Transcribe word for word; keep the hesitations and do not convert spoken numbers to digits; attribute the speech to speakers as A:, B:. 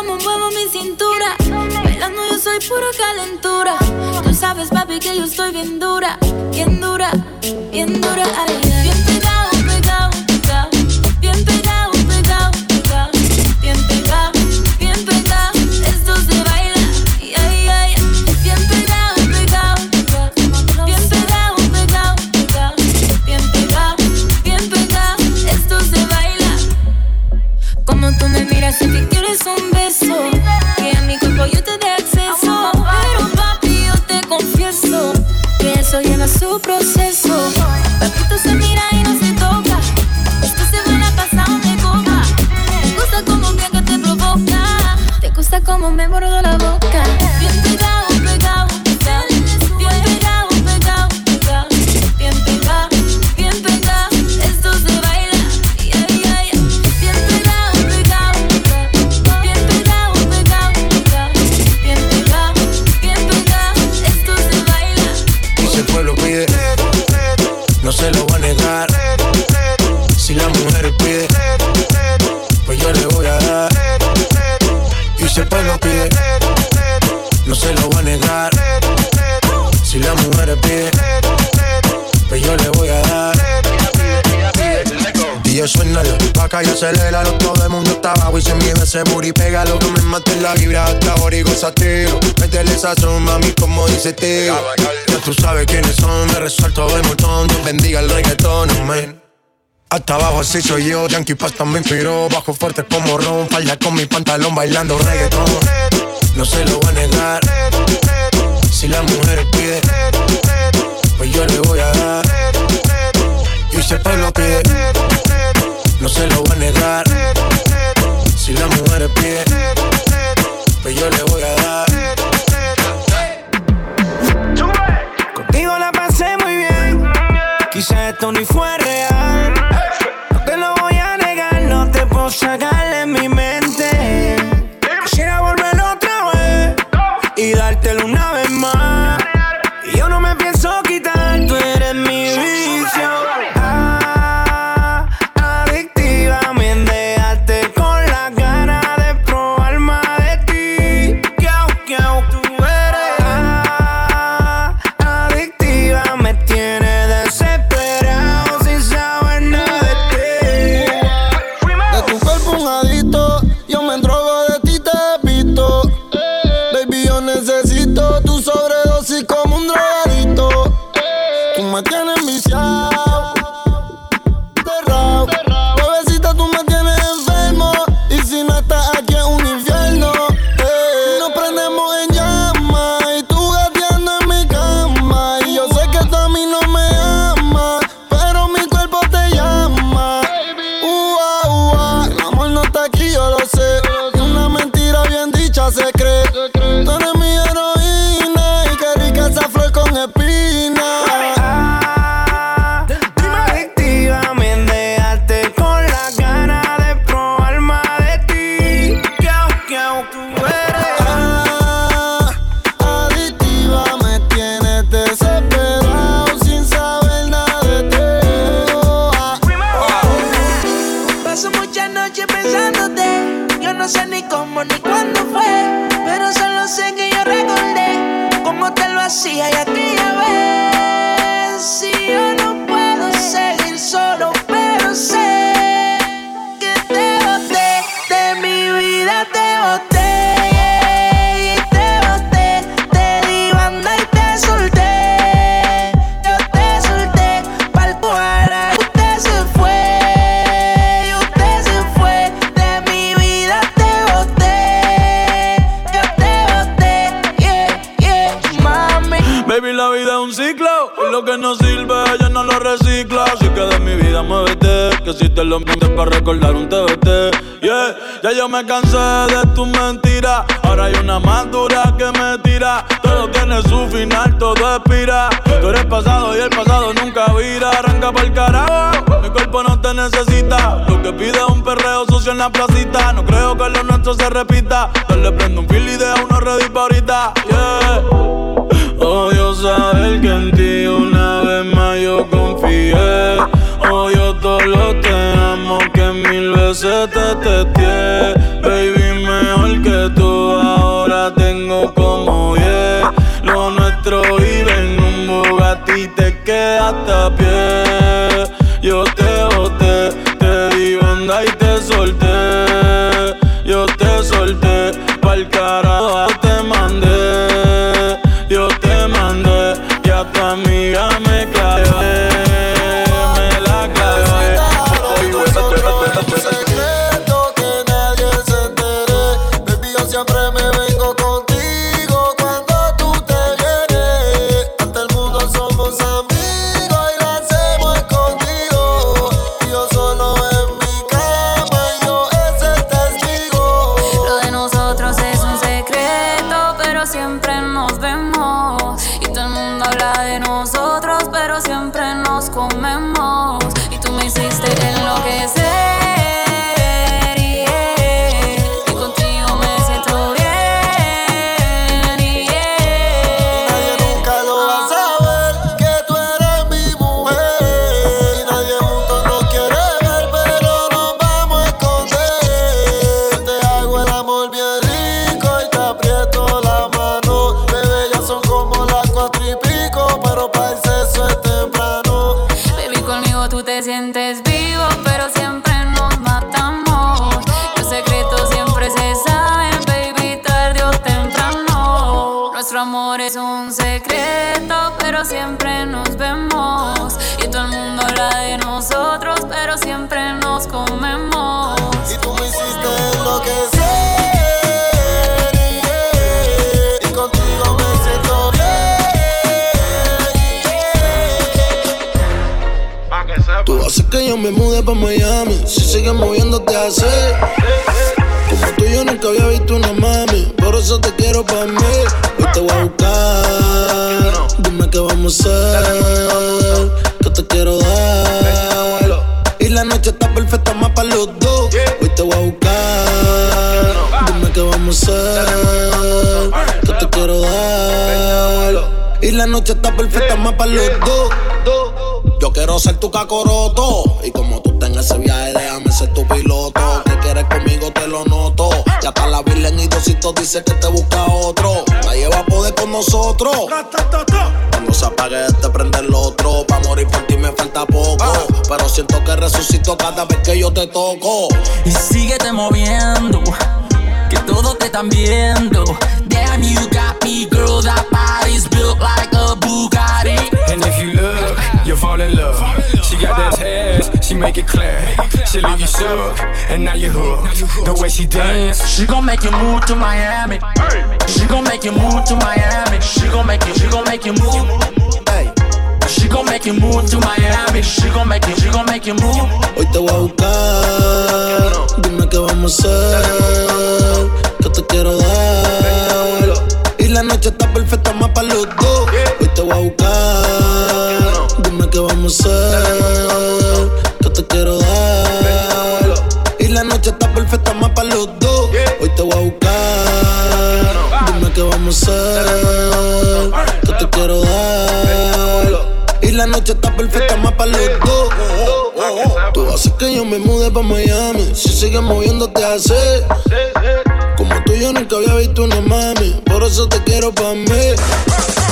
A: cómo muevo mi cintura. Bailando yo soy pura calentura. Tú sabes, papi, que yo estoy bien dura, bien dura, bien dura. Ay, ay. Bien pegado, pegado, pegado. Bien pegado, pegado, pegado. Bien pegado, bien pegado. Esto se baila. Ay, ay, ay. Bien pegado, pegado, pegado. Bien pegado, pegado, pegado. Bien pegado, bien pegado. Esto se baila. Como tú me miras, sé que quieres un beso. Que a mi cuerpo yo te dé acceso. Pero papi, yo te confieso que eso lleva su proceso. Papito se mira y no se toca. Esto se van a pasar de copa. Te gusta como bien que te provoca. Te gusta como me mordo la boca. Bien pegado, pegado, pegado. Bien pegado, pegado, pegado. Bien pegado, bien pegado. Esto se baila. Ay, ay, ay. Bien pegado, pegado, pegado. Bien pegado, pegado, pegado. Bien pegado, bien pegado. Esto se baila.
B: Y si el pueblo pide, no se lo va a negar. Si la mujer pide, pues yo le voy a dar. Y si el pueblo pide, no se lo va a negar. Si la mujer pide, pues yo le voy a dar. Y yo suénalo, pa' acá y aceléralo. Todo el mundo está abajo y se mide ese booty. Pégalo, que me mate la vibra hasta ahora y gozatelo. Métele sazón, mami, como dice tío. Ya tú sabes quiénes son, me resuelto el montón. Dios bendiga el reggaetón, man. Hasta abajo así soy yo, Yankee Pasta me inspiró. Bajo fuerte como ron, falda con mi pantalón bailando reggaetón. No se lo va a negar. Si la mujer pide, pues yo le voy a dar. Y si el pueblo pide, no se lo va a negar. Si la mujer pide, pues yo le voy a dar.
C: Contigo la pasé muy bien. Quizá esto ni fue real. No te lo voy a negar, no te puedo sacar de mi mente. Quisiera volver otra vez y dártelo una vez más. Y yo no me pienso quitar, tú eres mi vicio. Ah, adictiva, me dejaste con las ganas de probar más de ti. Kiau, kiau, tú eres. Ah, adictiva, me tienes desesperado sin saber nada de ti.
D: De tu cuerpo un adicto, yo me drogo de ti, te he visto. Baby, yo necesito tu sobredosis como un drogadito. Tú me tienes viciado, cerrado. Bebecita, tú me tienes enfermo. Y si no estás aquí es un infierno. Eh, nos prendemos en llamas y tú gateando en mi cama. Y yo sé que tú a mí no me amas, pero mi cuerpo te llama. Ua, ua. El amor no está aquí, yo lo sé. Y una mentira bien dicha se cree. Tú eres mi heroína y qué rica esa flor con espina.
C: Ah, adictiva, me dejaste con las ganas de probar más de ti. Kiau, kiau, tú eres.
D: Ah, adictiva, me tienes desesperado sin saber nada de ti. Oh, ah.
C: Paso muchas noches pensándote. Yo no sé ni cómo ni cuándo fue, pero solo sé que yo recordé cómo te lo hacía y aquella vez. Si yo no puedo seguir solo, pero sé que te boté, de mi vida te boté. Y te boté, te di banda y te solté. Yo te solté pa'l cuara. Usted se fue, y usted se fue. De mi vida te boté. Yo te boté, yeah, yeah, mami.
E: Baby, la vida es un ciclo y lo que no sirve ella no lo recicla. Así que de mi vida muévete, que si te lo mientes para recordar un T B T. Yeah, ya yo me cansé de tus mentiras. Ahora hay una más dura que me tira. Todo tiene su final, todo expira. Tú eres pasado y el pasado nunca vira. Arranca pa'l carajo, mi cuerpo no te necesita. Lo que pide es un perreo sucio en la placita. No creo que lo nuestro se repita. Dale, prendo un fil y deja uno ready pa' ahorita. Yeah. Odio saber que en ti una vez más yo confié. Odio todo lo te amo que mil veces te testé. Baby, mejor que hasta a pie. Yo te boté, te di onda y te solté. Yo te solté, pa'l carajo te mandé. Yo te mandé y a tu amiga me clavé. Me la clavé.
D: Un secreto que nadie se entere. Baby, yo siempre me vengo contigo cuando tú te vienes. Ante el mundo somos amigos y lo hacemos escondido. Y yo solo en mi cama y yo es el testigo.
A: Lo de nosotros es un secreto, pero siempre nos vemos. Y todo el mundo habla de nosotros, pero siempre nos comemos. Y tú me hiciste enloquecer. Y contigo me siento bien.
D: Y nadie nunca lo va a saber que tú eres mi mujer. Y nadie juntos nos quiere ver, pero nos vamos a esconder. Te hago el amor bien rico y te aprieto la mano. Bebé, ya son como las cuatro y pico, pero para el sexo es temprano.
A: Baby, conmigo tú te sientes vivo, pero siempre nos matamos. Los secretos siempre se saben, baby, tarde o temprano. Nuestro amor es un secreto, pero siempre nos vemos. Y todo el mundo habla de nosotros, pero siempre nos comemos.
D: Y tú me hiciste enloquecer. Y contigo me siento bien.
B: Tú haces que yo me mude pa' Miami. Si sigues moviéndote así, como tú yo nunca había visto una mami. Por eso te quiero pa' mí. Hoy te voy a buscar. Dime qué vamos a hacer. Que te quiero dar. Y la noche está perfecta más pa' los dos. Hoy te voy a buscar. Dime qué vamos a hacer. Que te quiero dar. Y la noche está perfecta más pa' los dos. Yo quiero ser tu cacoroto. Y como tú tengas ese viaje, déjame ser tu piloto. Que quieres conmigo, te lo noto. Ya está la virgen y Diosito dice que te busca otro. La lleva a poder con nosotros. Cuando se apague este, prende el otro. Pa' morir por ti me falta poco. Pero siento que resucito cada vez que yo te toco.
F: Y síguete moviendo, que todos te están viendo. Damn, you got me, girl, that body's built like a Bugatti.
G: And if you look, you'll fall in love. She got that ass, she make it clear. She leave you shook, and now you hooked. The way she dance,
F: She gon' make you move to Miami. She gon' make you move to Miami. She gon' make you, she gon' make you move. Hey. She gon' make you move to Miami. She gon' make you, she gon' make you move.
B: Hoy te voy a buscar. Dime qué vamos a hacer. Que te quiero dar. Y la noche está perfecta más pa' los dos. Hoy te voy a buscar. Dime qué vamos a hacer. Que te quiero dar. Y la noche está perfecta más pa' los dos. Hoy te voy a buscar. Dime qué vamos a hacer. Que te quiero dar. Y la noche está perfecta más pa' los dos. Tú haces que yo me mude pa' Miami. Si sigues moviéndote así, como tú yo nunca había visto una mami. Por eso te quiero pa' mí.